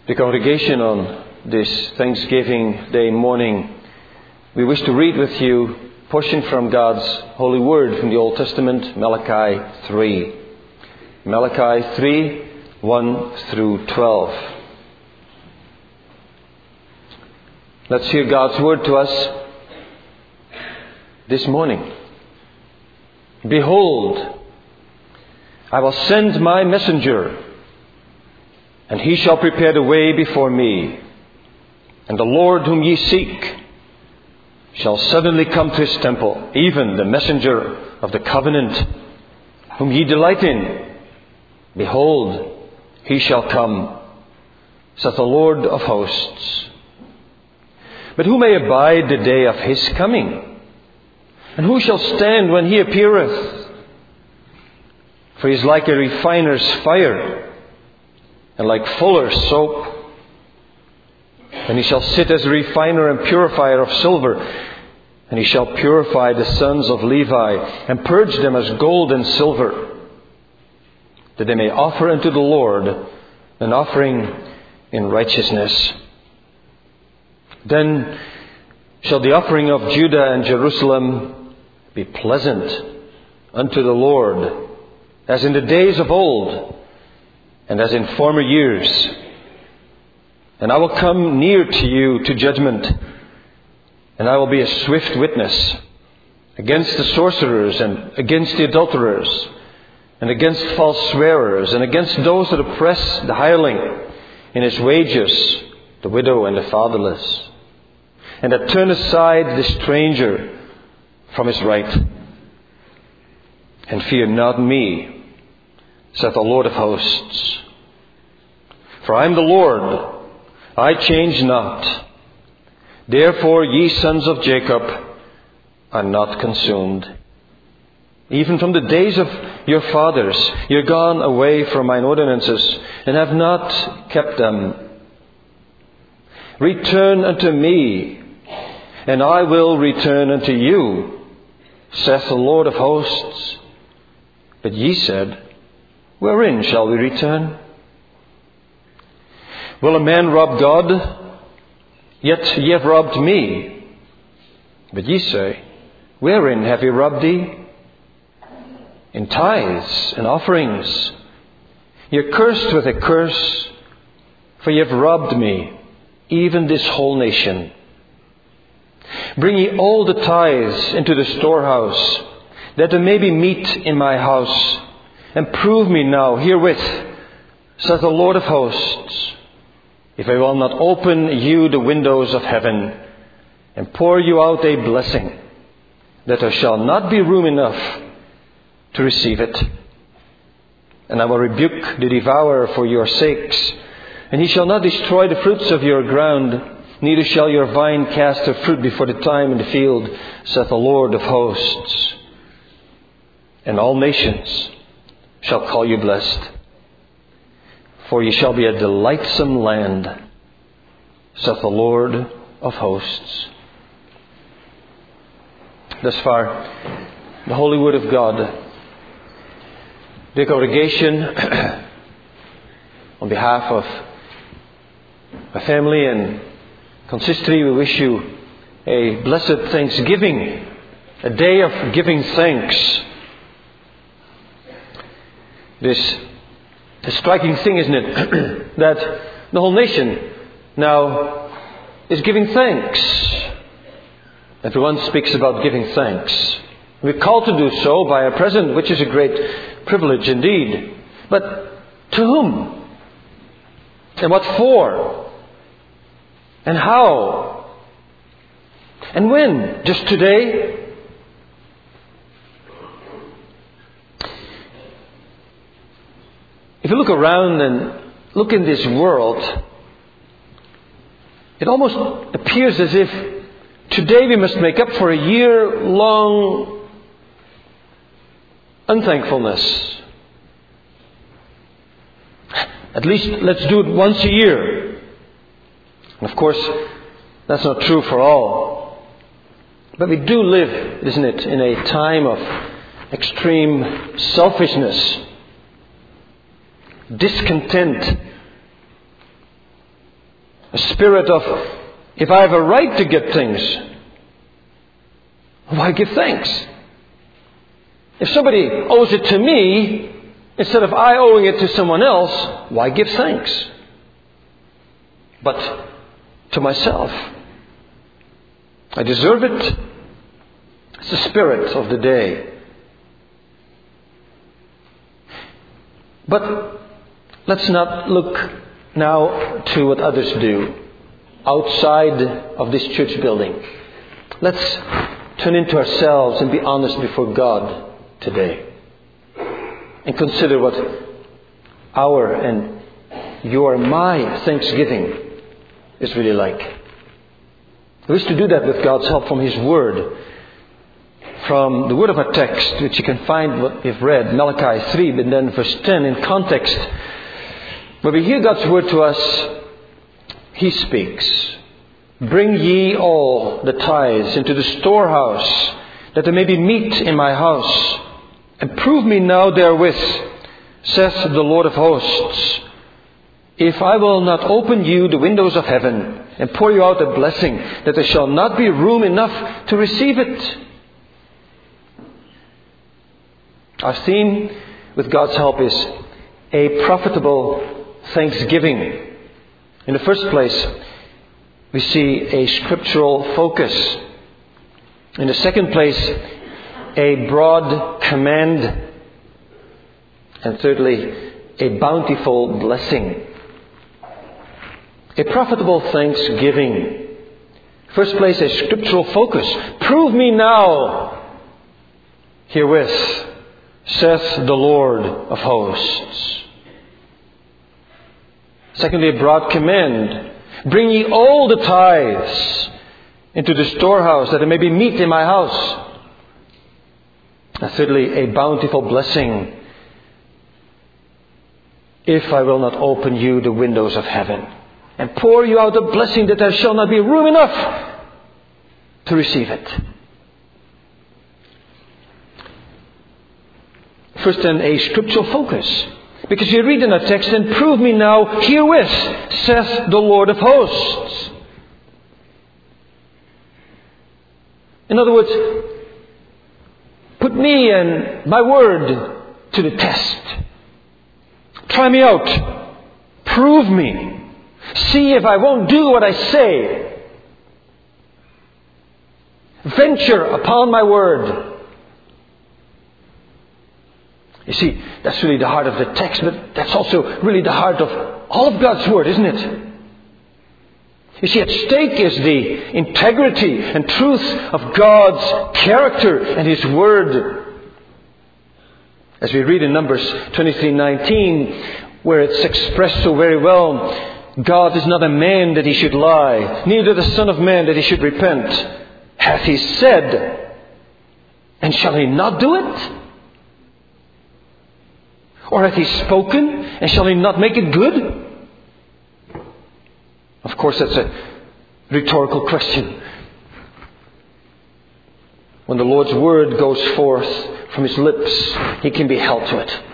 The congregation on this Thanksgiving Day morning, we wish to read with you a portion from God's holy word from the Old Testament, Malachi 3. Malachi 3, 1 through 12. Let's hear God's word to us this morning. Behold, I will send my messenger, and he shall prepare the way before me. And the Lord whom ye seek shall suddenly come to his temple, even the messenger of the covenant, whom ye delight in. Behold, he shall come, saith the Lord of hosts. But who may abide the day of his coming? And who shall stand when he appeareth? For he is like a refiner's fire, and like fuller's soap. And he shall sit as a refiner and purifier of silver. And he shall purify the sons of Levi, and purge them as gold and silver, that they may offer unto the Lord an offering in righteousness. Then shall the offering of Judah and Jerusalem be pleasant unto the Lord, as in the days of old, and as in former years. And I will come near to you to judgment, and I will be a swift witness against the sorcerers, and against the adulterers, and against false swearers, and against those that oppress the hireling in his wages, the widow and the fatherless, and that turn aside the stranger from his right. And fear not me, saith the Lord of hosts. For I am the Lord, I change not. Therefore ye sons of Jacob are not consumed. Even from the days of your fathers ye are gone away from mine ordinances, and have not kept them. Return unto me, and I will return unto you, saith the Lord of hosts. But ye said, wherein shall we return? Will a man rob God? Yet ye have robbed me. But ye say, wherein have we robbed thee? In tithes and offerings. Ye are cursed with a curse, for ye have robbed me, even this whole nation. Bring ye all the tithes into the storehouse, that there may be meat in my house. And prove me now herewith, saith the Lord of hosts, if I will not open you the windows of heaven, and pour you out a blessing, that there shall not be room enough to receive it. And I will rebuke the devourer for your sakes, and he shall not destroy the fruits of your ground, neither shall your vine cast her fruit before the time in the field, saith the Lord of hosts. And all nations shall call you blessed, for ye shall be a delightsome land, saith the Lord of hosts. Thus far, the holy word of God. Dear congregation, on behalf of my family and consistory, we wish you a blessed Thanksgiving, a day of giving thanks. This a striking thing, isn't it? That the whole nation now is giving thanks. Everyone speaks about giving thanks. We're called to do so by our present, which is a great privilege indeed. But to whom? And what for? And how? And when? Just today? If you look around and look in this world, it almost appears as if today we must make up for a year-long unthankfulness. At least let's do it once a year. And of course, that's not true for all. But we do live, isn't it, in a time of extreme selfishness, discontent, A spirit of, if I have a right to get things, why give thanks? If somebody owes it to me, instead of I owing it to someone else, why give thanks? But to myself. I deserve it. It's the spirit of the day. But let's not look now to what others do outside of this church building. Let's turn into ourselves and be honest before God today. And consider what our and your, my Thanksgiving is really like. We wish to do that with God's help from His Word. From the word of our text, which you can find what we've read, Malachi 3, and then verse 10 in context. When we hear God's word to us, He speaks. Bring ye all the tithes into the storehouse, that there may be meat in my house. And prove me now therewith, saith the Lord of hosts, if I will not open you the windows of heaven, and pour you out a blessing, that there shall not be room enough to receive it. Our theme, with God's help, is a profitable thanksgiving. In the first place, we see a scriptural focus. In the second place, a broad command. And thirdly, a bountiful blessing. A profitable thanksgiving. First place, a scriptural focus. Prove me now herewith, saith the Lord of hosts. Secondly, a broad command. Bring ye all the tithes into the storehouse, that there may be meat in my house. And thirdly, a bountiful blessing. If I will not open you the windows of heaven, and pour you out a blessing, that there shall not be room enough to receive it. First then, a scriptural focus. Because you read in our text, and prove me now herewith, saith the Lord of hosts. In other words, put me and my word to the test. Try me out. Prove me. See if I won't do what I say. Venture upon my word. You see, that's really the heart of the text, but that's also really the heart of all of God's Word, isn't it? You see, at stake is the integrity and truth of God's character and His Word. As we read in Numbers 23:19, where it's expressed so very well, God is not a man that He should lie, neither the Son of Man that He should repent. Hath He said, and shall He not do it? Or hath He spoken, and shall He not make it good? Of course, that's a rhetorical question. When the Lord's word goes forth from His lips, He can be held to it.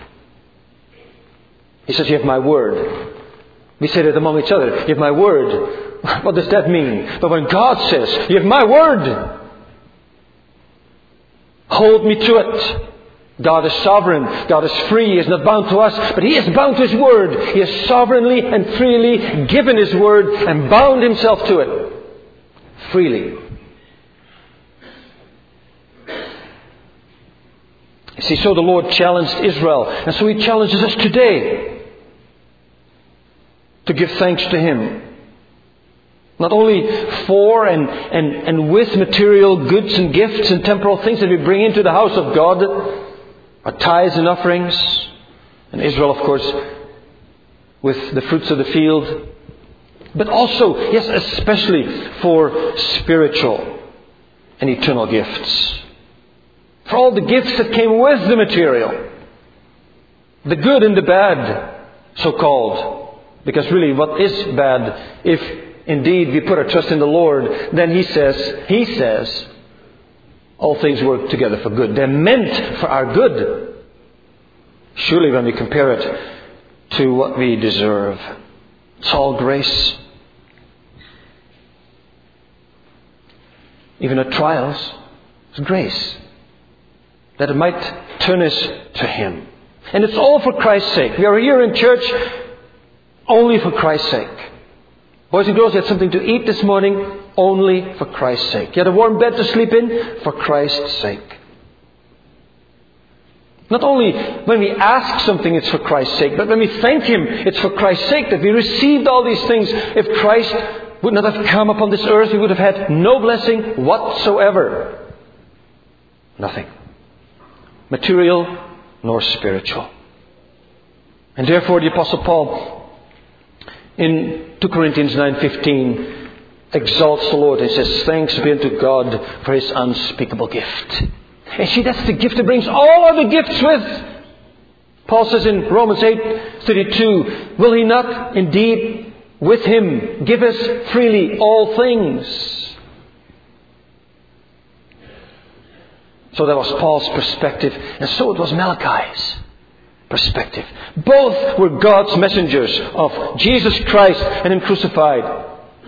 He says, you have my word. We say that among each other. You have my word. What does that mean? But when God says, you have my word, hold me to it. God is sovereign. God is free. He is not bound to us, but He is bound to His word. He has sovereignly and freely given His word and bound Himself to it. Freely. You see, so the Lord challenged Israel, and so He challenges us today to give thanks to Him. Not only for and with material goods and gifts and temporal things that we bring into the house of God, our tithes and offerings, and Israel, of course, with the fruits of the field, but also, yes, especially for spiritual and eternal gifts. For all the gifts that came with the material, the good and the bad, so-called. Because really, what is bad, if indeed we put our trust in the Lord, then He says, all things work together for good. They're meant for our good. Surely when we compare it to what we deserve, it's all grace. even at trials, is grace. That it might turn us to Him. And it's all for Christ's sake. We are here in church only for Christ's sake. Boys and girls, you had something to eat this morning only for Christ's sake. You had a warm bed to sleep in for Christ's sake. Not only when we ask something, it's for Christ's sake, but when we thank Him, it's for Christ's sake that we received all these things. If Christ would not have come upon this earth, we would have had no blessing whatsoever. Nothing. Material nor spiritual. And therefore the Apostle Paul in 2 Corinthians 9:15 exalts the Lord and says, thanks be unto God for His unspeakable gift. And see, that's the gift that brings all other gifts with. Paul says in Romans 8:32, will He not indeed with Him give us freely all things? So that was Paul's perspective, and so it was Malachi's perspective. Both were God's messengers of Jesus Christ and Him crucified.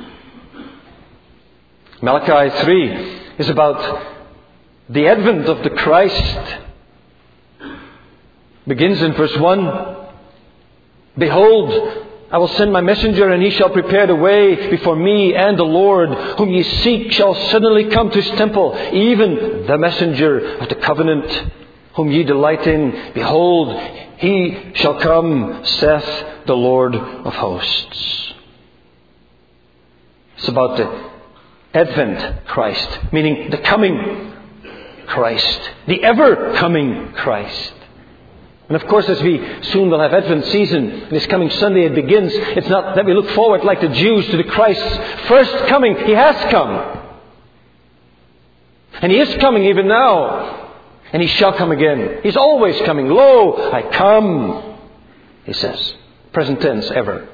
Malachi 3 is about the advent of the Christ. Begins in verse 1. Behold, I will send my messenger, and he shall prepare the way before me, and the Lord whom ye seek shall suddenly come to His temple, even the messenger of the covenant whom ye delight in. Behold, he shall come, saith the Lord of hosts. It's about the Advent Christ, meaning the coming Christ, the ever-coming Christ. And of course, as we soon will have Advent season, and this coming Sunday it begins, it's not that we look forward like the Jews to the Christ's first coming. He has come. And He is coming even now. And He shall come again. He's always coming. Lo, I come, He says. Present tense, ever.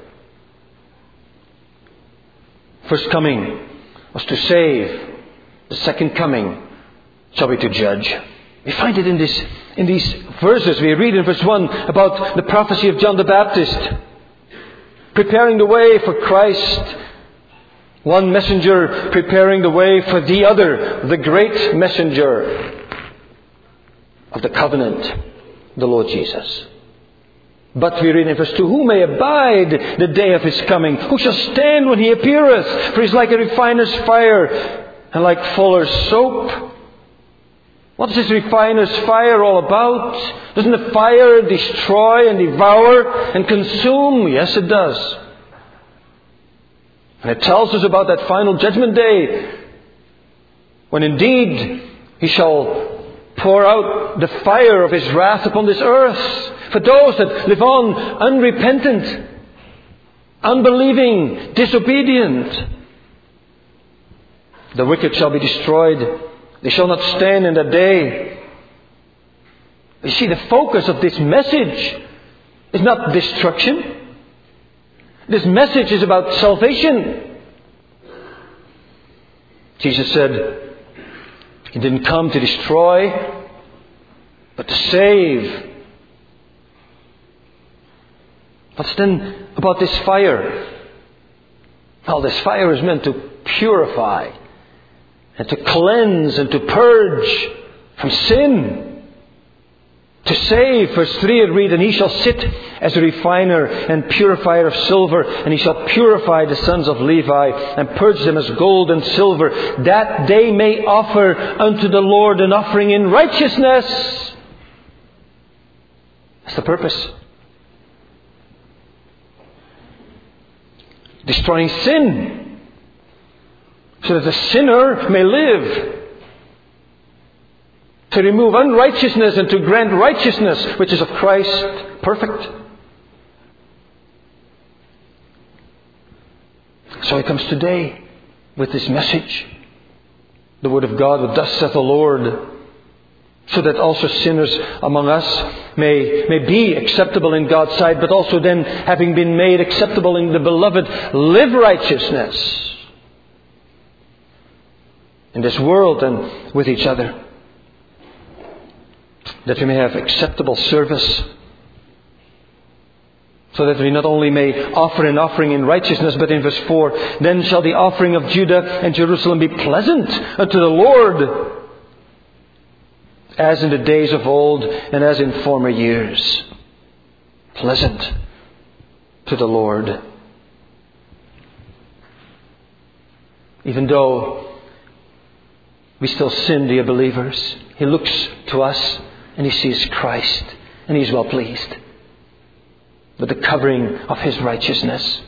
First coming was to save. The second coming shall be to judge. We find it in these verses. We read in verse 1 about the prophecy of John the Baptist, preparing the way for Christ. One messenger preparing the way for the other, the great messenger of the covenant, the Lord Jesus. But we read in verse 2, who may abide the day of His coming? Who shall stand when He appeareth? For He's like a refiner's fire, and like fuller's soap. What is this refiner's fire all about? Doesn't the fire destroy and devour and consume? Yes, it does. And it tells us about that final judgment day, when indeed He shall pour out the fire of His wrath upon this earth for those that live on unrepentant, unbelieving, disobedient. The wicked shall be destroyed. They shall not stand in that day. You see, the focus of this message is not destruction. This message is about salvation. Jesus said He didn't come to destroy, but to save. What's then about this fire? Well, this fire is meant to purify and to cleanse and to purge from sin. To save, verse 3 it reads, and He shall sit as a refiner and purifier of silver, and He shall purify the sons of Levi and purge them as gold and silver, that they may offer unto the Lord an offering in righteousness. That's the purpose. Destroying sin, so that the sinner may live. To remove unrighteousness and to grant righteousness, which is of Christ, perfect. So He comes today with this message, the Word of God, with thus saith the Lord, so that also sinners among us may be acceptable in God's sight, but also then, having been made acceptable in the Beloved, live righteousness in this world and with each other. That we may have acceptable service So that we not only may offer an offering in righteousness, but in verse 4, then shall the offering of Judah and Jerusalem be pleasant unto the Lord, as in the days of old and as in former years. Pleasant to the Lord. Even though we still sin, dear believers, He looks to us and He sees Christ and He's well pleased with the covering of His righteousness.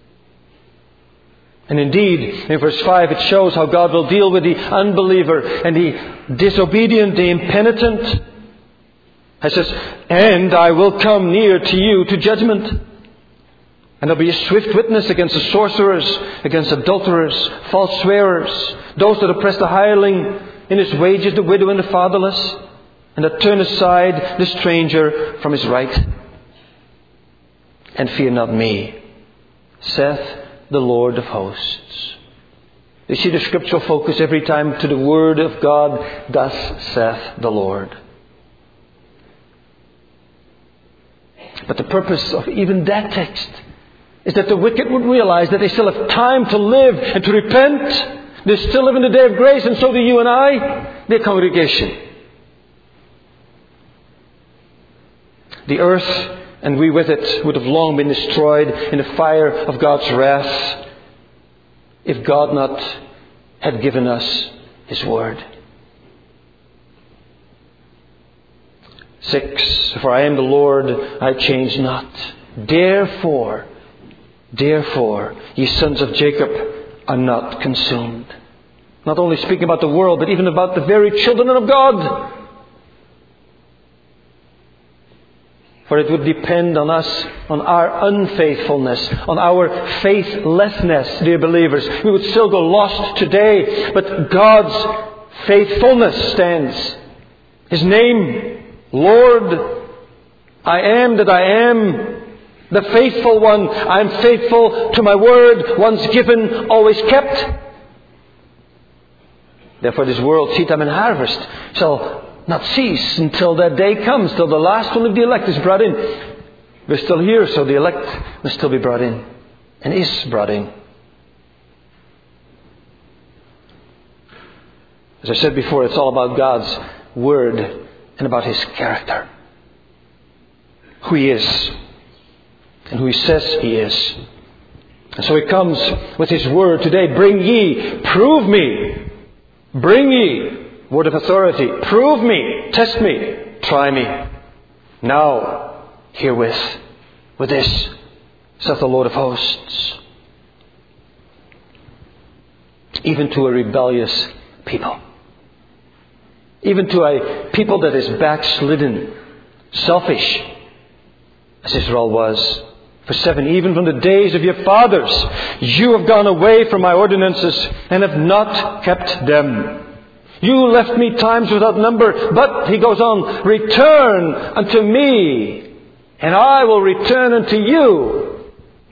And indeed, in verse 5, it shows how God will deal with the unbeliever and the disobedient, the impenitent. It says, and I will come near to you to judgment. And there'll be a swift witness against the sorcerers, against adulterers, false swearers, those that oppress the hireling in his wages, the widow and the fatherless, and that turn aside the stranger from his right. And fear not me, saith the Lord of hosts. You see the scriptural focus every time to the word of God, thus saith the Lord. But the purpose of even that text is that the wicked would realize that they still have time to live and to repent. They still live in the day of grace, and so do you and I, their congregation. The earth, and we with it, would have long been destroyed in the fire of God's wrath if God not had given us His word. 6. For I am the Lord, I change not. Therefore, ye sons of Jacob are not consumed. Not only speaking about the world, but even about the very children of God. For it would depend on us, on our unfaithfulness, on our faithlessness, dear believers. We would still go lost today, but God's faithfulness stands. His name, Lord, I am that I am, the faithful one. I am faithful to my word, once given, always kept. Therefore this world, seed time and harvest, shall not cease until that day comes, till the last one of the elect is brought in. We're still here, so the elect must still be brought in, and is brought in. As I said before, it's all about God's word and about His character. Who He is, and who He says He is. And so He comes with His word today. Bring ye, prove me. Bring ye. Word of authority. Prove me. Test me. Try me. Now, herewith, with this, saith the Lord of hosts. Even to a rebellious people. Even to a people that is backslidden, selfish, as Israel was. Verse 7, even from the days of your fathers, you have gone away from my ordinances and have not kept them. You left me times without number, but, he goes on, return unto me, and I will return unto you.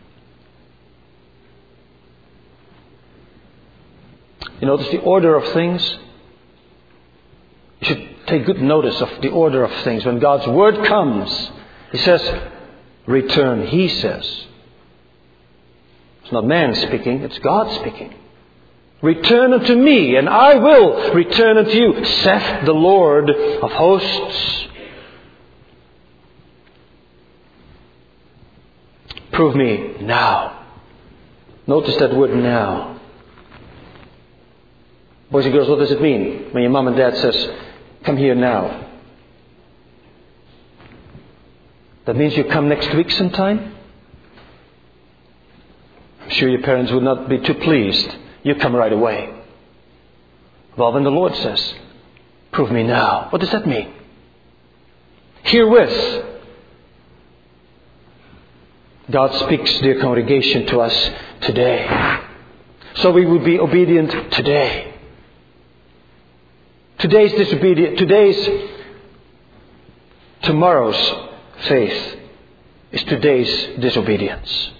You notice the order of things? You should take good notice of the order of things. When God's word comes, He says, return, He says. It's not man speaking, it's God speaking. Return unto me, and I will return unto you, saith the Lord of hosts. Prove me now. Notice that word now. Boys and girls, what does it mean when your mom and dad says, come here now? That means you come next week sometime? I'm sure your parents would not be too pleased. You come right away. Well, when the Lord says, prove me now, what does that mean? Herewith, God speaks, dear congregation, to us today. So we would be obedient today. Today's disobedience, tomorrow's faith is today's disobedience.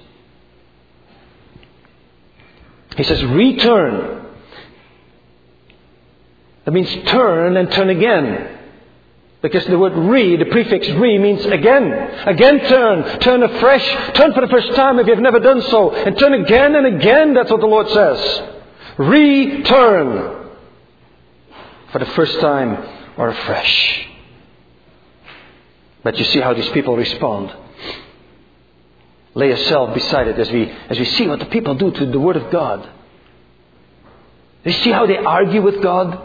He says, return. That means turn and turn again. Because the word re, the prefix re, means again. Again turn. Turn afresh. Turn for the first time if you've never done so. And turn again and again. That's what the Lord says. Return. For the first time or afresh. But you see how these people respond. Lay yourself beside it as we see what the people do to the Word of God. You see how they argue with God?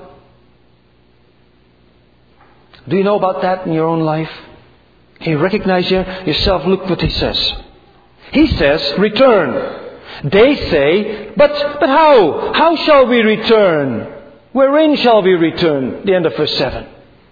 Do you know about that in your own life? Can you recognize yourself? Look what he says. He says, return. They say, but how? How shall we return? Wherein shall we return? The end of verse 7.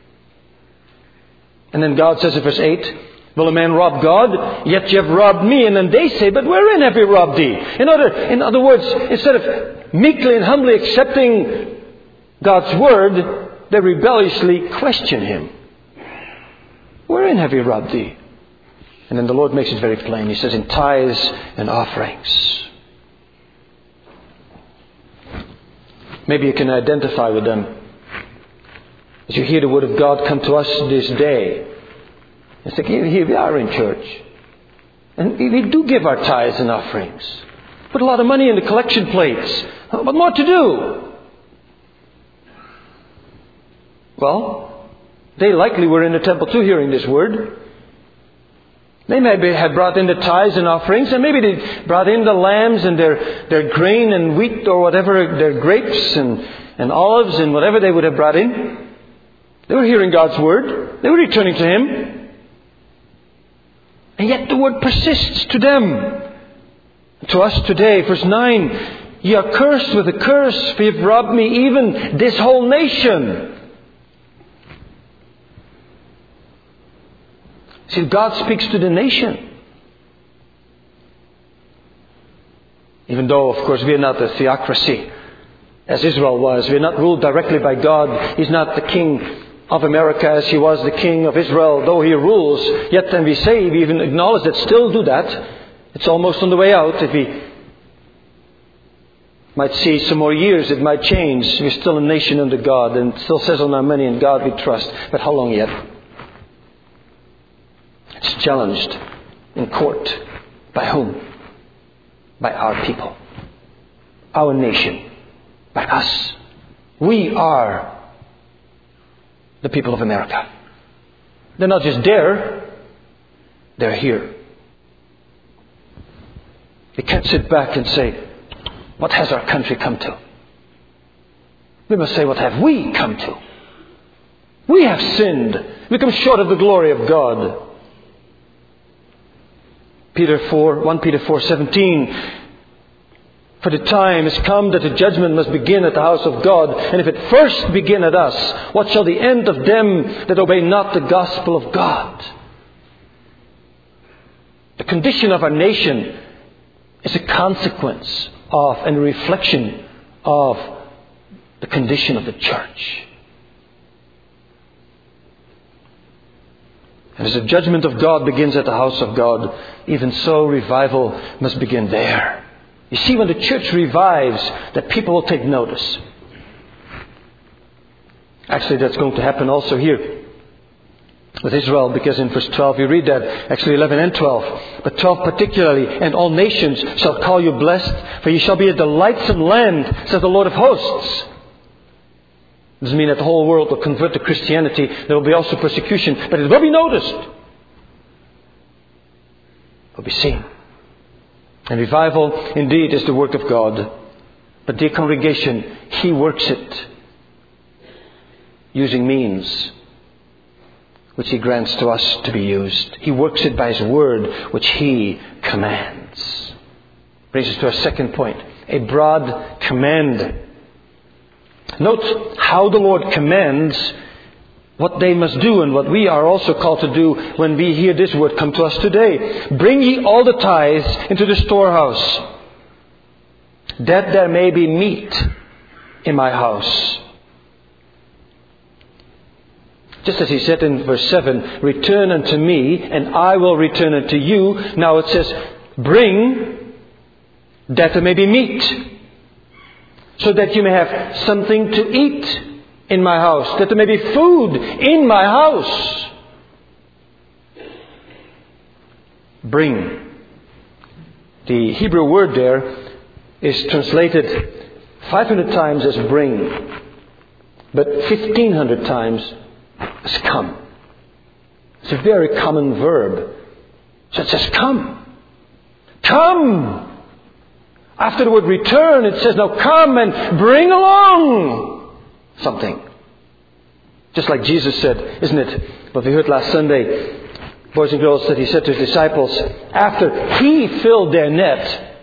And then God says in verse 8, will a man rob God? Yet you have robbed me. And then they say, but wherein have we robbed thee? In other words, instead of meekly and humbly accepting God's word, they rebelliously question Him. Wherein have we robbed thee? And then the Lord makes it very plain. He says, in tithes and offerings. Maybe you can identify with them. As you hear the word of God come to us this day. It's like, here we are in church. And we do give our tithes and offerings. Put a lot of money in the collection plates. But more to do. Well, they likely were in the temple too hearing this word. They maybe had brought in the tithes and offerings, and maybe they brought in the lambs and their grain and wheat or whatever, their grapes and olives and whatever they would have brought in. They were hearing God's word. They were returning to Him. And yet the word persists to them. To us today, verse 9, ye are cursed with a curse, for you've robbed me, even this whole nation. See, God speaks to the nation. Even though, of course, we are not a theocracy, as Israel was. We are not ruled directly by God. He's not the king of America as He was the king of Israel, though He rules. Yet, and we say, we even acknowledge that, still do that. It's almost on the way out. If we might see some more years, it might change. We're still a nation under God, and still says on our money, in God we trust. But how long yet? It's challenged in court. By whom? By our people. Our nation. By us. We are the people of America. They're not just there. They're here. We can't sit back and say, what has our country come to? We must say, what have we come to? We have sinned. We come short of the glory of God. 1 Peter 4:17. For the time is come that the judgment must begin at the house of God. And if it first begin at us, what shall the end of them that obey not the gospel of God? The condition of our nation is a consequence of and a reflection of the condition of the church. And as the judgment of God begins at the house of God, even so revival must begin there. You see, when the church revives, that people will take notice. Actually, that's going to happen also here with Israel, because in verse 12 we read that, actually 11 and 12. But 12 particularly, and all nations shall call you blessed, for ye shall be a delightsome land, says the Lord of hosts. Doesn't mean that the whole world will convert to Christianity. There will be also persecution, but it will be noticed. It will be seen. And revival indeed is the work of God. But dear congregation, He works it using means which He grants to us to be used. He works it by His word which He commands. Brings us to our second point. A broad command. Note how the Lord commands what they must do and what we are also called to do when we hear this word come to us today. Bring ye all the tithes into the storehouse, that there may be meat in my house. Just as He said in verse 7, return unto me and I will return unto you. Now it says, bring that there may be meat, so that you may have something to eat in my house, that there may be food in my house. Bring. The Hebrew word there is translated 500 times as bring, but 1,500 times as come. It's a very common verb. So it says come. Come! After the word return, it says now come and bring along something. Just like Jesus said, isn't it? What we heard last Sunday, boys and girls, that He said to His disciples, after He filled their net,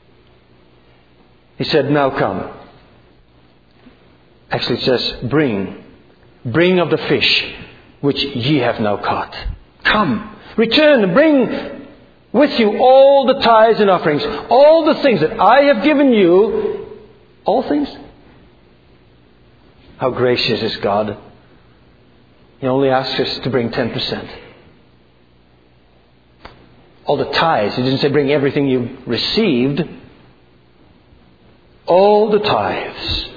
He said, now come. Actually it says, bring. Bring of the fish, which ye have now caught. Come. Return and bring with you all the tithes and offerings, all the things that I have given you. All things? How gracious is God. He only asks us to bring 10%. All the tithes. He didn't say bring everything you received. All the tithes.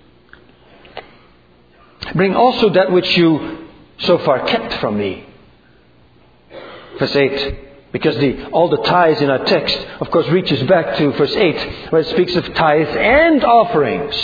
Bring also that which you so far kept from me. Verse 8. Because all the tithes in our text, of course, reaches back to verse 8, where it speaks of tithes and offerings.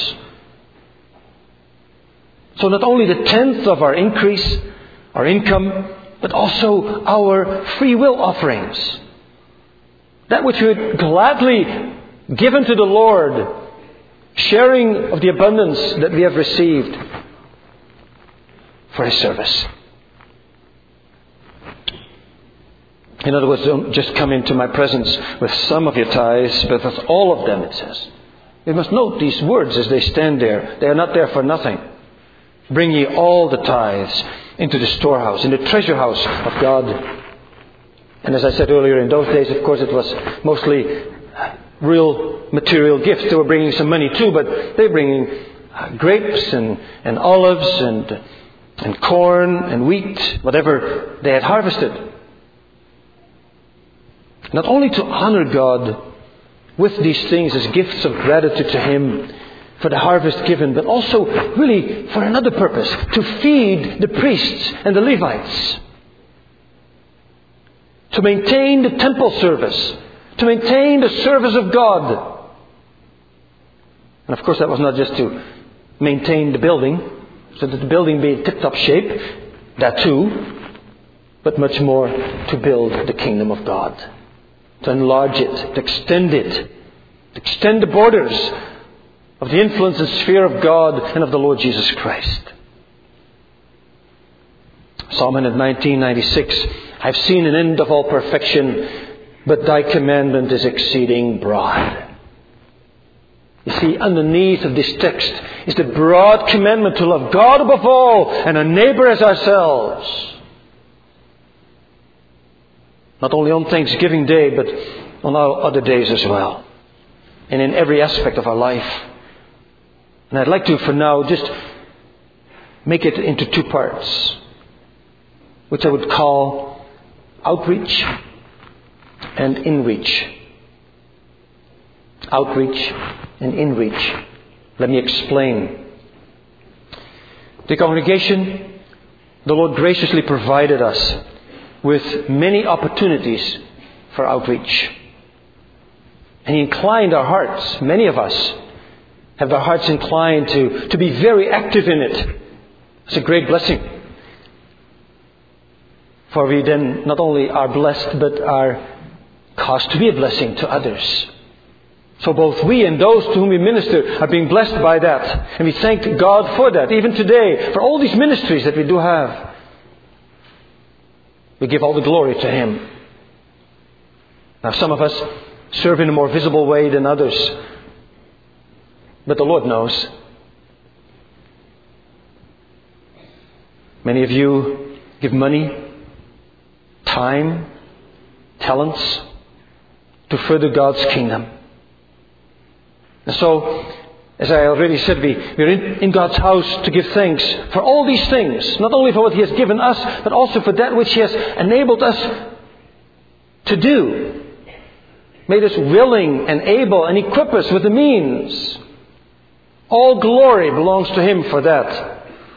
So not only the tenth of our increase, our income, but also our free will offerings. That which we would gladly give unto the Lord, sharing of the abundance that we have received for His service. In other words, don't just come into my presence with some of your tithes, but with all of them, it says. You must note these words as they stand there. They are not there for nothing. Bring ye all the tithes into the storehouse, in the treasure house of God. And as I said earlier, in those days, of course, it was mostly real material gifts. They were bringing some money too, but they were bringing grapes and olives and corn and wheat, whatever they had harvested. Not only to honor God with these things as gifts of gratitude to Him for the harvest given, but also really for another purpose, to feed the priests and the Levites, to maintain the temple service, to maintain the service of God. And of course that was not just to maintain the building, so that the building be in tip-top shape, that too, but much more to build the kingdom of God. To enlarge it, to extend it, to extend the borders of the influence and sphere of God and of the Lord Jesus Christ. Psalm 119:96. I've seen an end of all perfection, but thy commandment is exceeding broad. You see, underneath of this text is the broad commandment to love God above all and our neighbor as ourselves. Not only on Thanksgiving Day, but on our other days as well. And in every aspect of our life. And I'd like to, for now, just make it into two parts, which I would call outreach and inreach. Outreach and inreach. Let me explain. The congregation, the Lord graciously provided us with many opportunities for outreach. And He inclined our hearts. Many of us have our hearts inclined to be very active in it. It's a great blessing. For we then not only are blessed, but are caused to be a blessing to others. So both we and those to whom we minister are being blessed by that. And we thank God for that. Even today, for all these ministries that we do have. We give all the glory to Him. Now some of us serve in a more visible way than others. But the Lord knows. Many of you give money, time, talents to further God's kingdom. And so, as I already said, we're in God's house to give thanks for all these things. Not only for what He has given us, but also for that which He has enabled us to do. Made us willing and able and equip us with the means. All glory belongs to Him for that.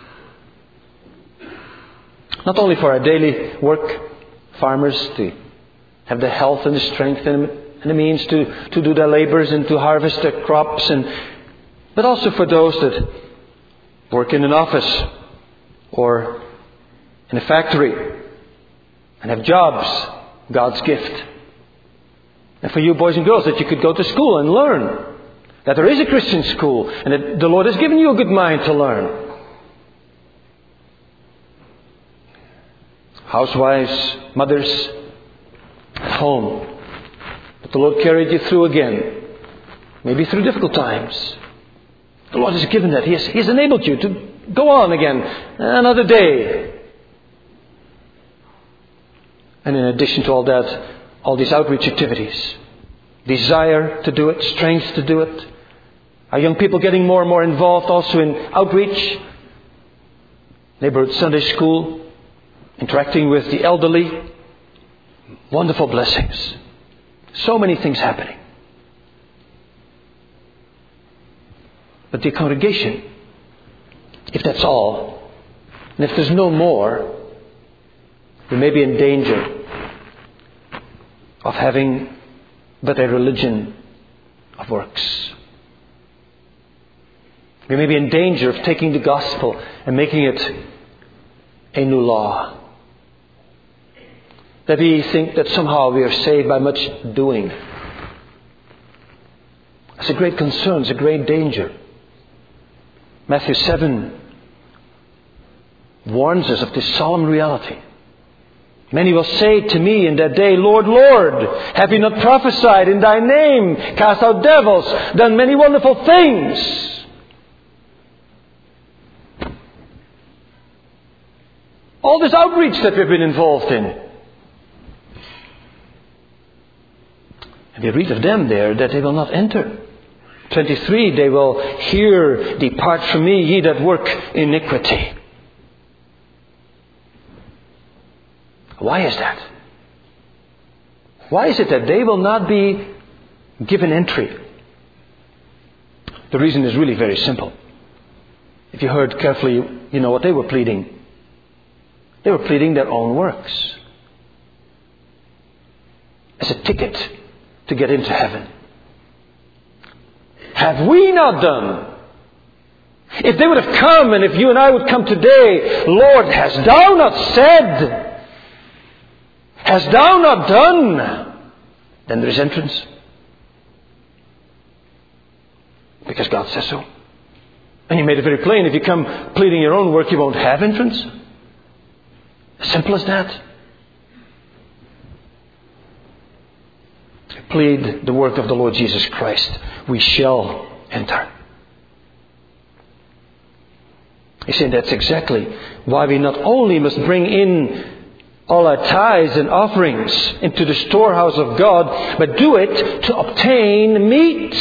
Not only for our daily work, farmers to have the health and the strength and the means to do their labors and to harvest their crops, but also for those that work in an office or in a factory and have jobs, God's gift. And for you boys and girls, that you could go to school and learn. That there is a Christian school and that the Lord has given you a good mind to learn. Housewives, mothers, at home. But the Lord carried you through again. Maybe through difficult times. The Lord has given that. He has enabled you to go on again another day. And in addition to all that, all these outreach activities. Desire to do it, strength to do it. Our young people getting more and more involved also in outreach. Neighborhood Sunday school. Interacting with the elderly. Wonderful blessings. So many things happening. But the congregation, if that's all, and if there's no more, we may be in danger of having but a religion of works. We may be in danger of taking the gospel and making it a new law. That we think that somehow we are saved by much doing. It's a great concern, it's a great danger. Matthew 7 warns us of this solemn reality. Many will say to me in that day, Lord, Lord, have you not prophesied in thy name, cast out devils, done many wonderful things? All this outreach that we've been involved in. And we read of them there that they will not enter. 23, they will hear, depart from me, ye that work iniquity. Why is that? Why is it that they will not be given entry? The reason is really very simple. If you heard carefully, you know what they were pleading. They were pleading their own works as a ticket to get into heaven. Have we not done? If they would have come, and if you and I would come today, Lord, hast thou not said? Hast thou not done? Then there is entrance. Because God says so. And He made it very plain, if you come pleading your own work, you won't have entrance. Simple as that. Plead the work of the Lord Jesus Christ. We shall enter. You see, that's exactly why we not only must bring in all our tithes and offerings into the storehouse of God, but do it to obtain meat.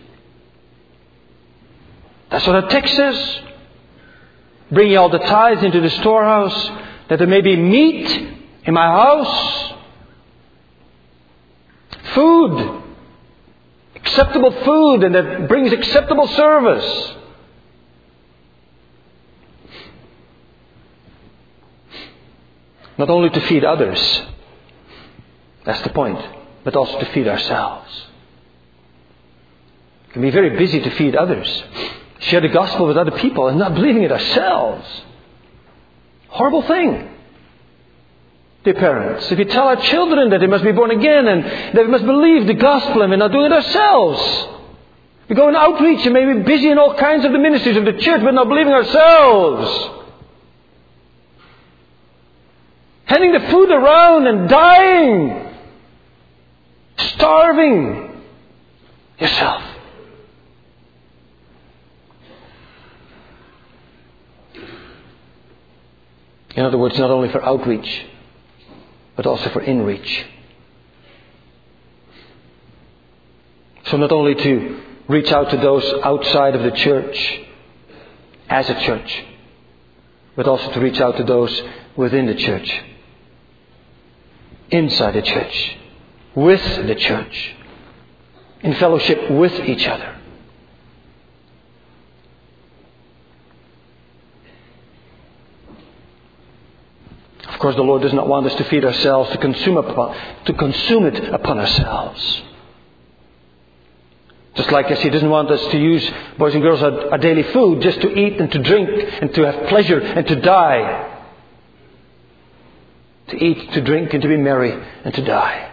That's what our text says. Bring ye all the tithes into the storehouse, that there may be meat in my house. Food. Acceptable food, and that brings acceptable service. Not only to feed others. That's the point. But also to feed ourselves. We can be very busy to feed others. Share the gospel with other people and not believing it ourselves. Horrible thing. Dear parents, if you tell our children that they must be born again and that we must believe the gospel and we're not doing it ourselves. We go in outreach and may be busy in all kinds of the ministries of the church but not believing ourselves. Handing the food around and dying. Starving yourself. In other words, not only for outreach, but also for inreach. So not only to reach out to those outside of the church, as a church, but also to reach out to those within the church, inside the church, with the church, in fellowship with each other. course, the Lord does not want us to feed ourselves, to consume it upon ourselves. Just like as He doesn't want us to use, boys and girls, our daily food just to eat and to drink and to have pleasure and to die. To eat, to drink and to be merry and to die.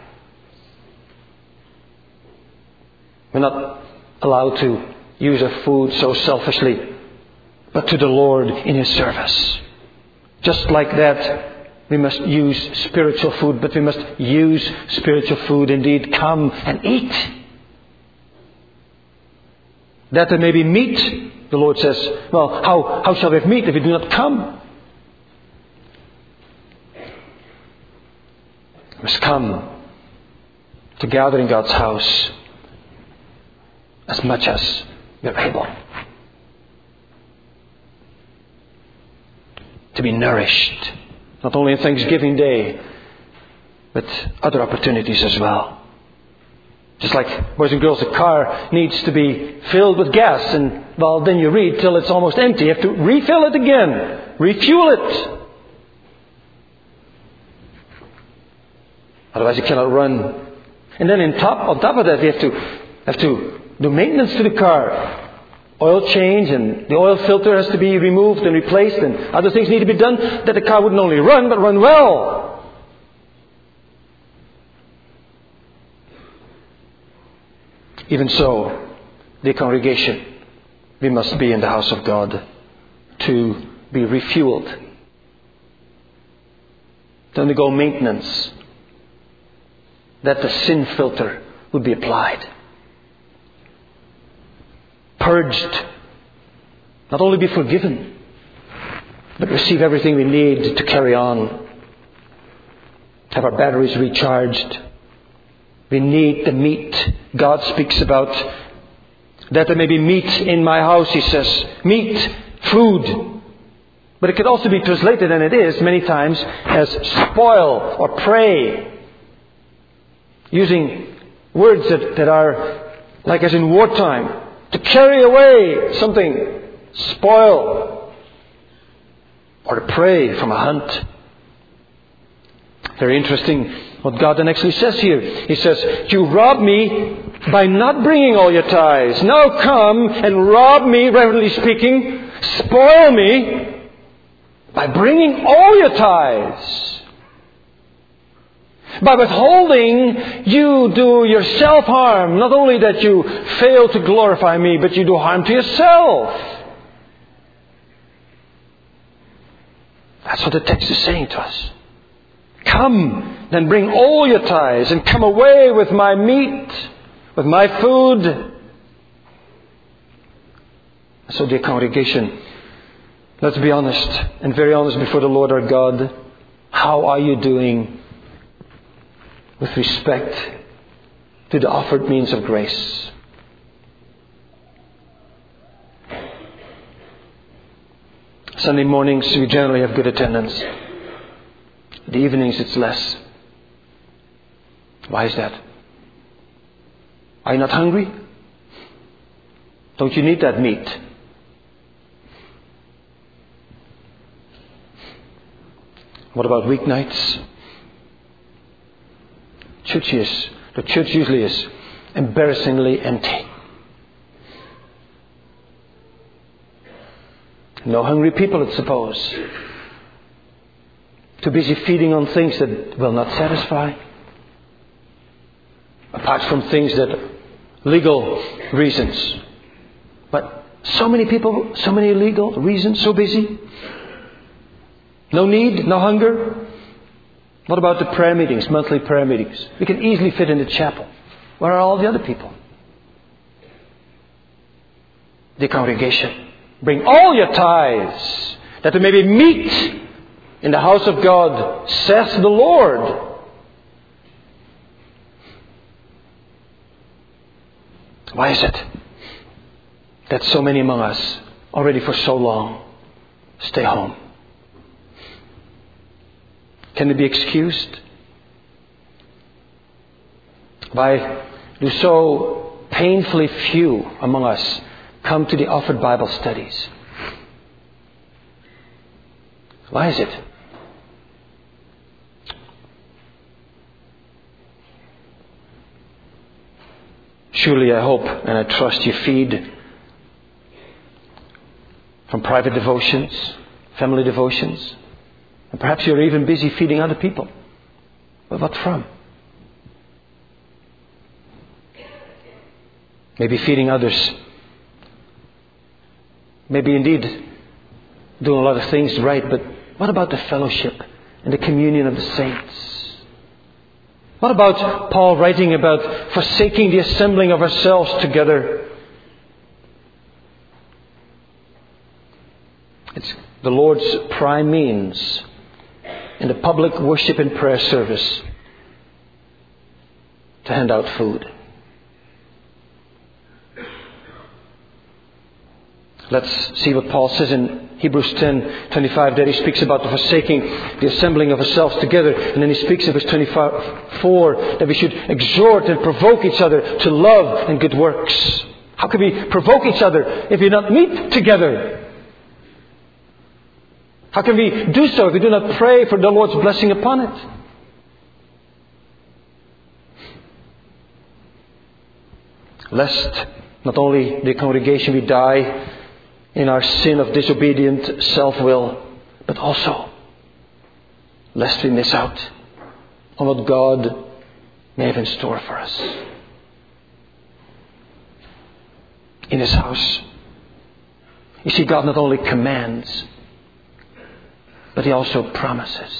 We're not allowed to use our food so selfishly, but to the Lord in His service. Just like that, we must use spiritual food, but we must use spiritual food indeed. Come and eat. That there may be meat, the Lord says. Well, how shall we have meat if we do not come? We must come to gather in God's house as much as we are able. To be nourished, not only on Thanksgiving Day, but other opportunities as well. Just like, boys and girls, a car needs to be filled with gas, and well, then you read till it's almost empty. You have to refill it again, refuel it. Otherwise, you cannot run. And then on top of that, you have to do maintenance to the car. Oil change, and the oil filter has to be removed and replaced, and other things need to be done that the car wouldn't only run, but run well. Even so, the congregation, we must be in the house of God to be refueled, to undergo maintenance, that the sin filter would be applied, purged, not only be forgiven, but receive everything we need to carry on, have our batteries recharged. We need the meat God speaks about. That there may be meat in my house, He says. Meat, food. But it could also be translated, and it is many times, as spoil or prey. Using words that are like as in wartime. To carry away something, spoil. Or to prey from a hunt. Very interesting what God then actually says here. He says, you rob me by not bringing all your tithes. Now come and rob me, reverently speaking, spoil me by bringing all your tithes. By withholding, you do yourself harm. Not only that you fail to glorify me, but you do harm to yourself. That's what the text is saying to us. Come, then bring all your tithes and come away with my meat, with my food. So, dear congregation, let's be honest and very honest before the Lord our God. How are you doing with respect to the offered means of grace? Sunday mornings we generally have good attendance. The evenings it's less. Why is that? Are you not hungry? Don't you need that meat? What about weeknights? The church usually is embarrassingly empty. No hungry people, I suppose. Too busy feeding on things that will not satisfy. Apart from things that legal reasons. But so many people, so many legal reasons, so busy. No need, no hunger. What about the prayer meetings, monthly prayer meetings? We can easily fit in the chapel. Where are all the other people? The congregation. Bring all your tithes, that there may be meat in the house of God, says the Lord. Why is it that so many among us, already for so long, stay home? Can it be excused? Why do so painfully few among us come to the offered Bible studies? Why is it? Surely I hope and I trust you feed from private devotions, family devotions, and perhaps you're even busy feeding other people. But what from? Maybe feeding others. Maybe indeed doing a lot of things right, but what about the fellowship and the communion of the saints? What about Paul writing about forsaking the assembling of ourselves together? It's the Lord's prime means in the public worship and prayer service to hand out food. Let's see what Paul says in Hebrews 10:25. There he speaks about the forsaking the assembling of ourselves together. And then he speaks in verse 24 that we should exhort and provoke each other to love and good works. How can we provoke each other if we not meet together? How can we do so if we do not pray for the Lord's blessing upon it? Lest not only the congregation we die in our sin of disobedient self-will, but also lest we miss out on what God may have in store for us in His house. You see, God not only commands, but He also promises.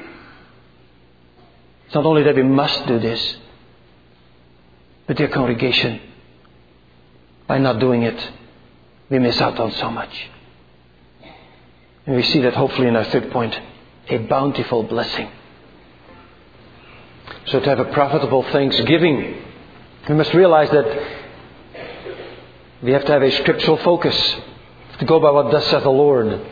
It's not only that we must do this, but dear congregation, by not doing it, we miss out on so much. And we see that hopefully in our third point, a bountiful blessing. So to have a profitable thanksgiving, we must realize that we have to have a scriptural focus to go by what thus saith the Lord.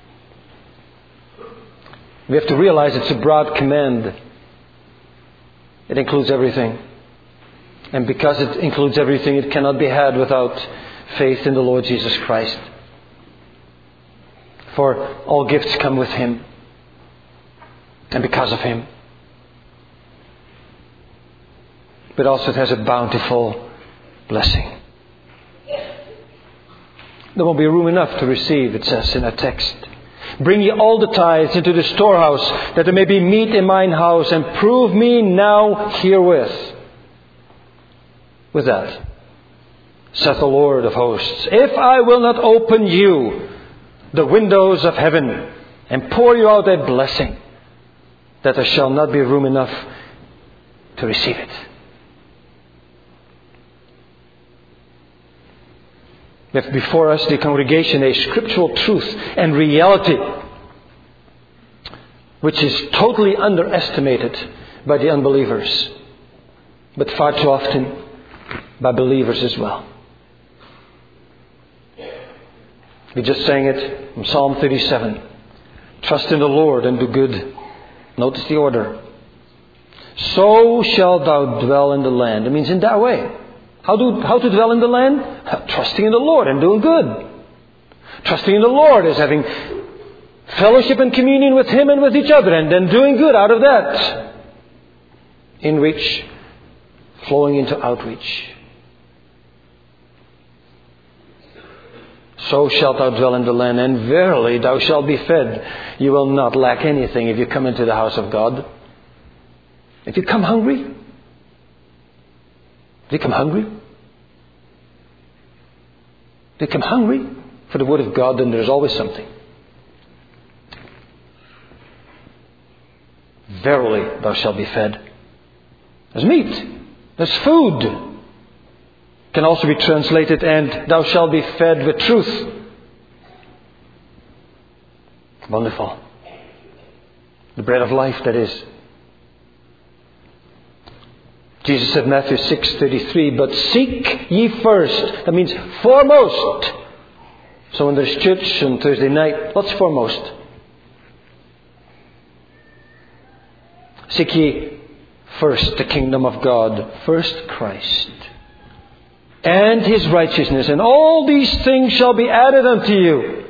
We have to realize it's a broad command. It includes everything. And because it includes everything, it cannot be had without faith in the Lord Jesus Christ. For all gifts come with Him. And because of Him. But also it has a bountiful blessing. There won't be room enough to receive, it says in our text. Bring ye all the tithes into the storehouse, that there may be meat in mine house, and prove me now herewith. With that, saith the Lord of hosts, if I will not open you the windows of heaven, and pour you out a blessing, that there shall not be room enough to receive it. We have before us, the congregation, a scriptural truth and reality which is totally underestimated by the unbelievers, but far too often by believers as well. We just sang it from Psalm 37. Trust in the Lord and do good. Notice the order. So shalt thou dwell in the land. It means in that way. How to dwell in the land? Trusting in the Lord and doing good. Trusting in the Lord is having fellowship and communion with Him and with each other, and then doing good out of that. Inreach, flowing into outreach. So shalt thou dwell in the land, and verily thou shalt be fed. You will not lack anything if you come into the house of God. If you come hungry, do you come hungry? Do you come hungry for the Word of God? Then there's always something. Verily thou shalt be fed. There's meat. There's food. Can also be translated, and thou shalt be fed with truth. Wonderful. The bread of life, that is. Jesus said, Matthew 6:33, but seek ye first. That means foremost. So when there's church on Thursday night, what's foremost? Seek ye first the kingdom of God. First Christ. And His righteousness. And all these things shall be added unto you.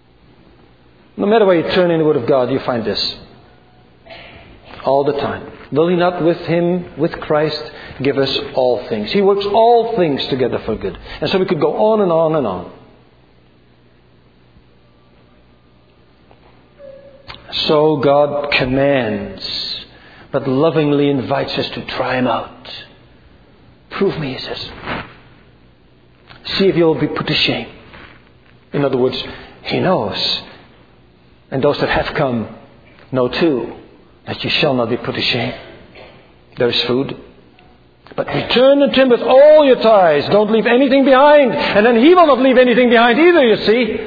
No matter where you turn in the Word of God, you find this. All the time. will He not with Him, with Christ, give us all things? He works all things together for good. And so we could go on and on and on. So God commands, but lovingly invites us to try Him out. Prove me, He says. See if you'll be put to shame. In other words, He knows. And those that have come know too that you shall not be put to shame. There is food. But return unto Him with all your ties. Don't leave anything behind. And then He will not leave anything behind either, you see.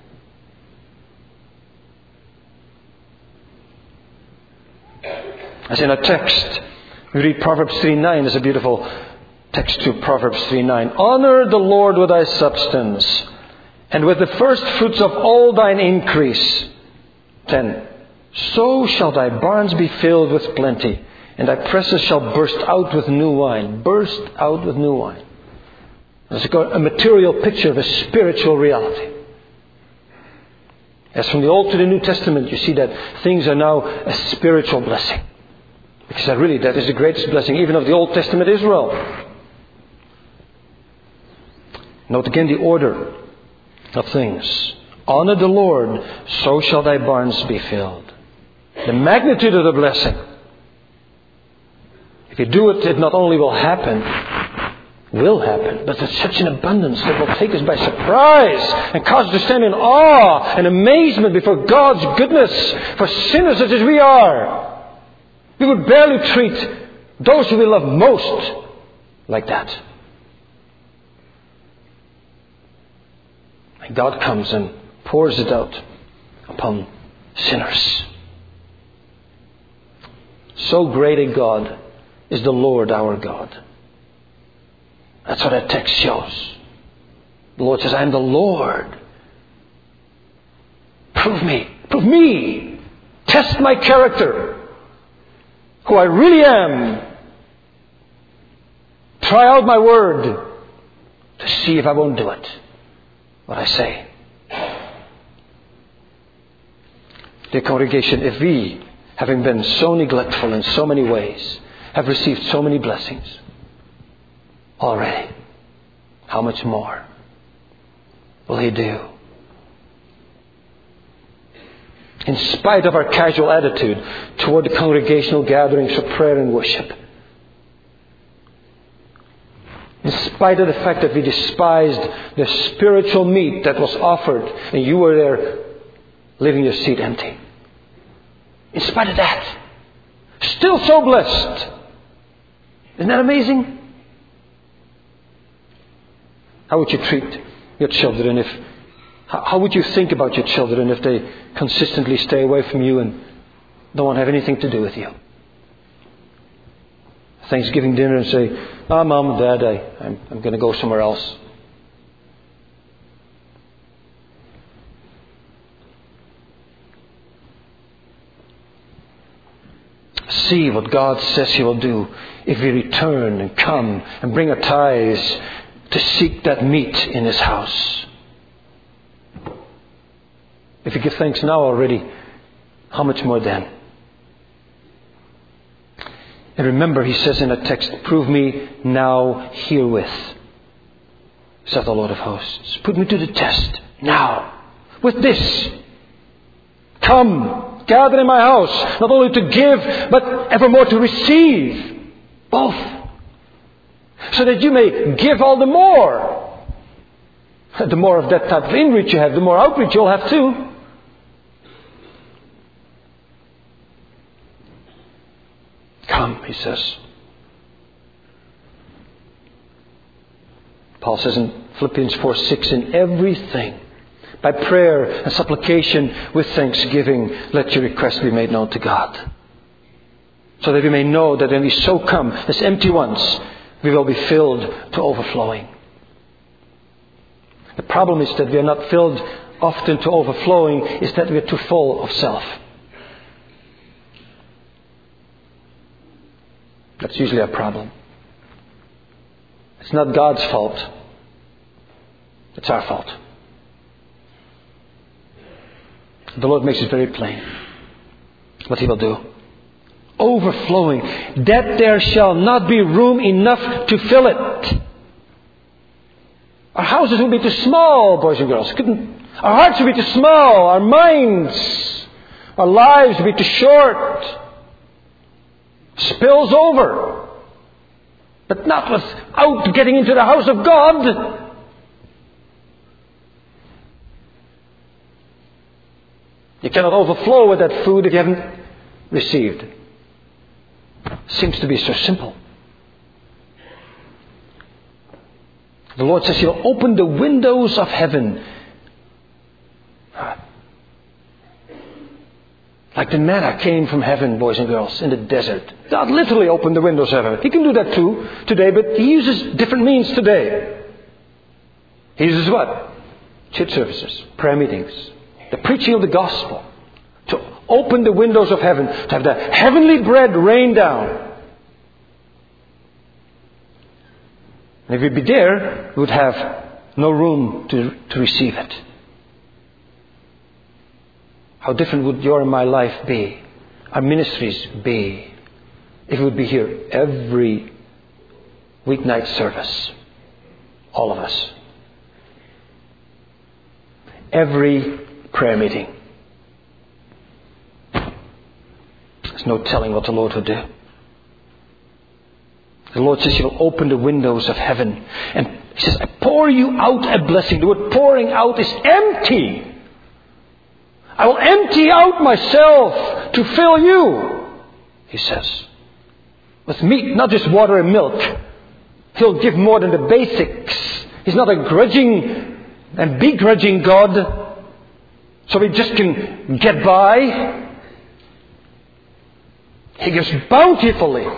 As in a text, we read Proverbs 3:9 is a beautiful text to Proverbs 3:9. Honor the Lord with thy substance, and with the first fruits of all thine increase. 10. So shall thy barns be filled with plenty, and thy presses shall burst out with new wine. Burst out with new wine. It's a material picture of a spiritual reality. As from the Old to the New Testament, you see that things are now a spiritual blessing. Because that is the greatest blessing even of the Old Testament Israel. Note again the order of things. Honor the Lord, so shall thy barns be filled. The magnitude of the blessing. If you do it, it not only will happen, but it's such an abundance that will take us by surprise and cause us to stand in awe and amazement before God's goodness for sinners such as we are. We would barely treat those who we love most like that. And God comes and pours it out upon sinners. So great a God is the Lord our God. That's what that text shows. The Lord says, I am the Lord. Prove me. Test my character. Who I really am. Try out my word to see if I won't do it. What I say. Dear congregation, if we, having been so neglectful in so many ways, have received so many blessings already, how much more will He do? In spite of our casual attitude toward the congregational gatherings for prayer and worship. In spite of the fact that we despised the spiritual meat that was offered and you were there leaving your seat empty. In spite of that, still so blessed. Isn't that amazing? How would you treat your children how would you think about your children if they consistently stay away from you and don't want to have anything to do with you? Thanksgiving dinner and say, Mom, Dad, I'm going to go somewhere else. See what God says He will do if we return and come and bring our tithes to seek that meat in His house. If you give thanks now already, how much more then? And remember, He says in the text, prove me now herewith, saith the Lord of hosts. Put me to the test now. With this. Come, gather in my house, not only to give, but evermore to receive. Both. So that you may give all the more. The more of that type of inreach you have, the more outreach you'll have too. Come, He says. Paul says in Philippians 4:6, in everything, by prayer and supplication with thanksgiving, let your requests be made known to God. So that we may know that when we so come as empty ones, we will be filled to overflowing. The problem is that we are not filled often to overflowing, is that we are too full of self. That's usually a problem. It's not God's fault. It's our fault. The Lord makes it very plain what He will do. overflowing, that there shall not be room enough to fill it. Our houses would be too small, boys and girls. Our hearts would be too small. Our minds, our lives would be too short. Spills over. But not without getting into the house of God. You cannot overflow with that food if you haven't received. Seems to be so simple. The Lord says He'll open the windows of heaven. Like the manna came from heaven, boys and girls, in the desert. God literally opened the windows of heaven. He can do that too today, but He uses different means today. He uses what? Church services, prayer meetings, the preaching of the gospel. To open the windows of heaven, to have the heavenly bread rain down. And if we'd be there, we would have no room to receive it. How different would your and my life be? Our ministries be? If we would be here every weeknight service. All of us. Every prayer meeting. There's no telling what the Lord will do. The Lord says He'll open the windows of heaven. And He says, I pour you out a blessing. The word pouring out is empty. I will empty out myself to fill you, He says. With meat, not just water and milk. He'll give more than the basics. He's not a grudging and begrudging God. So we just can get by. He gives bountifully.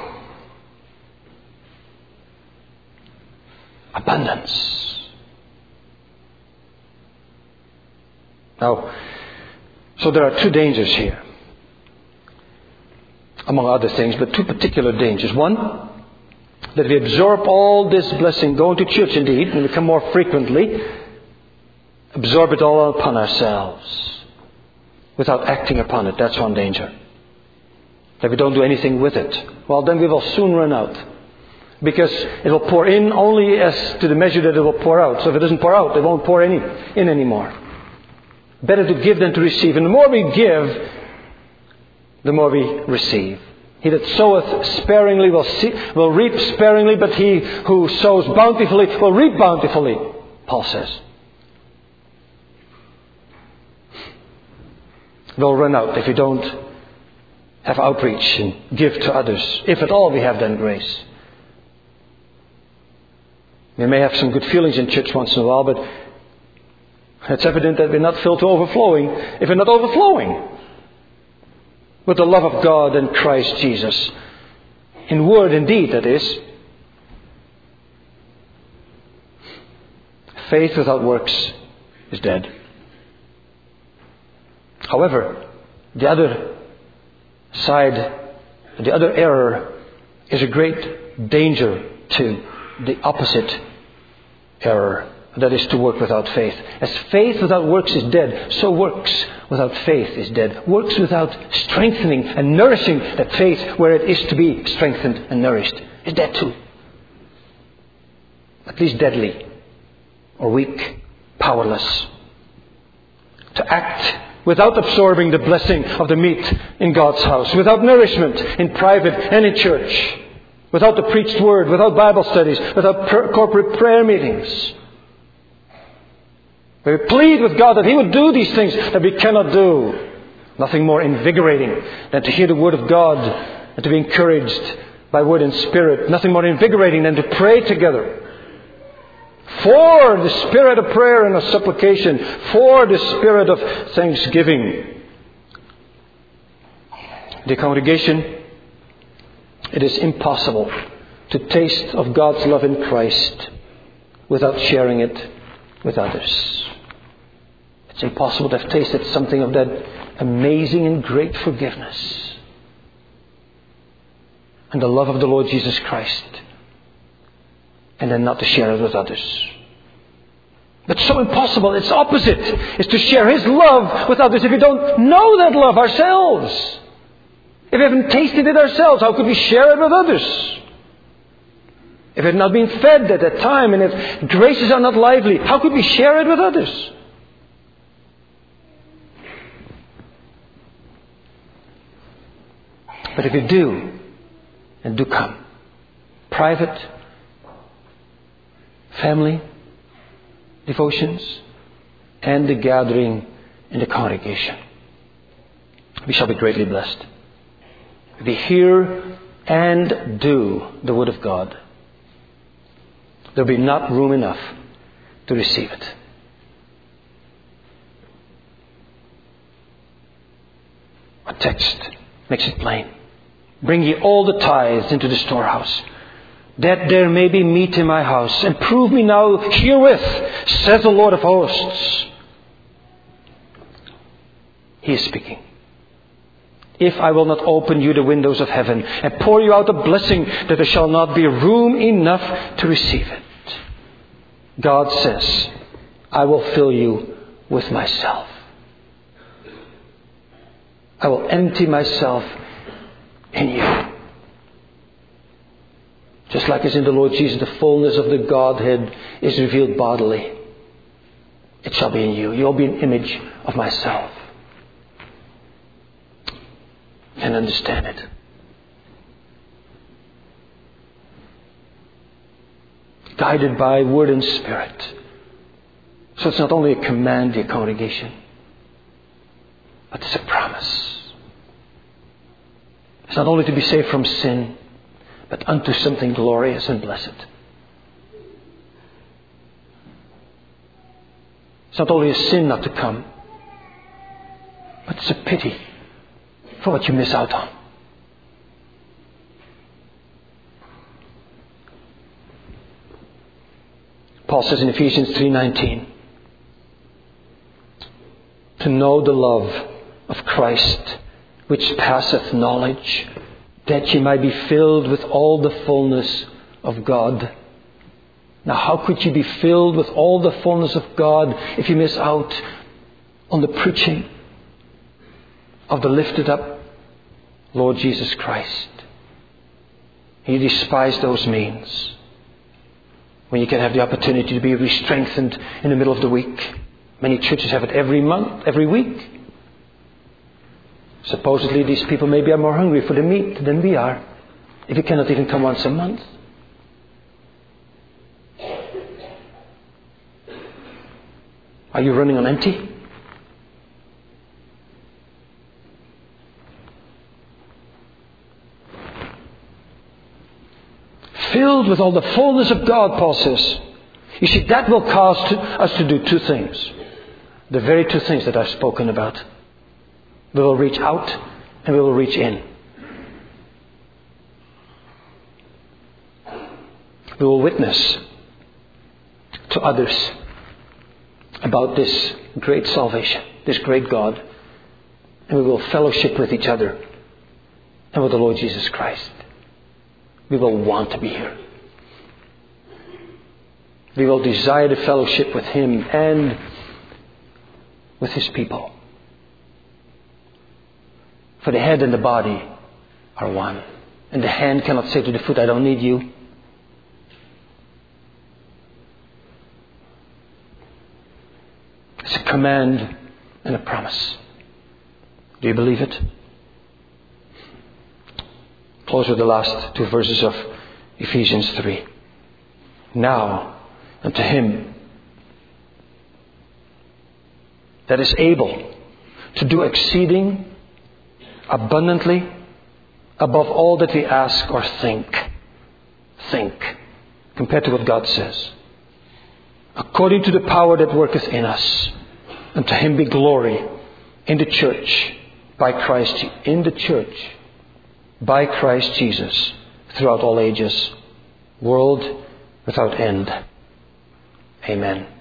Abundance. Now, so there are two dangers here. Among other things, but two particular dangers. One, that we absorb all this blessing, going to church indeed, and we come more frequently, absorb it all upon ourselves without acting upon it. That's one danger. That we don't do anything with it. Well, then we will soon run out. Because it will pour in only as to the measure that it will pour out. So if it doesn't pour out, it won't pour in anymore. Better to give than to receive. And the more we give, the more we receive. He that soweth sparingly will reap sparingly, but he who sows bountifully will reap bountifully, Paul says. We'll run out if we don't have outreach and give to others. If at all we have then grace. We may have some good feelings in church once in a while, but it's evident that we're not filled to overflowing if we're not overflowing with the love of God and Christ Jesus. In word and deed, that is. Faith without works is dead. However, the other side, the other error is a great danger to the opposite error. That is to work without faith. As faith without works is dead, so works without faith is dead. Works without strengthening and nourishing that faith where it is to be strengthened and nourished is dead too. At least deadly or weak, powerless. To act without absorbing the blessing of the meat in God's house, without nourishment in private and in church, without the preached word, without Bible studies, without corporate prayer meetings. We plead with God that He would do these things that we cannot do. Nothing more invigorating than to hear the Word of God and to be encouraged by Word and Spirit. Nothing more invigorating than to pray together. For the spirit of prayer and of supplication. For the spirit of thanksgiving. The congregation, it is impossible to taste of God's love in Christ without sharing it with others. It's impossible to have tasted something of that amazing and great forgiveness and the love of the Lord Jesus Christ, and then not to share it with others. That's so impossible. It's opposite. It's to share His love with others if we don't know that love ourselves. If we haven't tasted it ourselves, how could we share it with others? If it had not been fed at that time and if graces are not lively, how could we share it with others? But if you do, and do come, private, family, devotions, and the gathering in the congregation, we shall be greatly blessed. If we hear and do the Word of God, there will be not room enough to receive it. A text makes it plain. Bring ye all the tithes into the storehouse, that there may be meat in my house, and prove me now herewith, says the Lord of hosts. He is speaking. If I will not open you the windows of heaven and pour you out a blessing, that there shall not be room enough to receive it. God says, I will fill you with myself. I will empty myself in you. Just like as in the Lord Jesus, the fullness of the Godhead is revealed bodily. It shall be in you. You'll be an image of myself. And understand it. Guided by Word and Spirit. So it's not only a command, dear congregation, but it's a promise. It's not only to be saved from sin, but unto something glorious and blessed. It's not only a sin not to come, but it's a pity for what you miss out on. Paul says in Ephesians 3:19, to know the love of Christ, which passeth knowledge, that ye might be filled with all the fullness of God. Now, how could you be filled with all the fullness of God if you miss out on the preaching of the lifted up Lord Jesus Christ? You despise those means when you can have the opportunity to be re-strengthened in the middle of the week. Many churches have it every month, every week. Supposedly these people maybe are more hungry for the meat than we are, if you cannot even come once a month. Are you running on empty? Filled with all the fullness of God, Paul says. You see, that will cause us to do two things. The very two things that I've spoken about. We will reach out and we will reach in. We will witness to others about this great salvation, this great God. And we will fellowship with each other and with the Lord Jesus Christ. We will want to be here. We will desire the fellowship with Him and with His people. For the head and the body are one. And the hand cannot say to the foot, I don't need you. It's a command and a promise. Do you believe it? Close with the last two verses of Ephesians 3. Now, unto Him that is able to do exceeding abundantly above all that we ask or think. Compared to what God says. According to the power that worketh in us. Unto Him be glory in the church by Christ, in the church by Christ Jesus throughout all ages, world without end. Amen.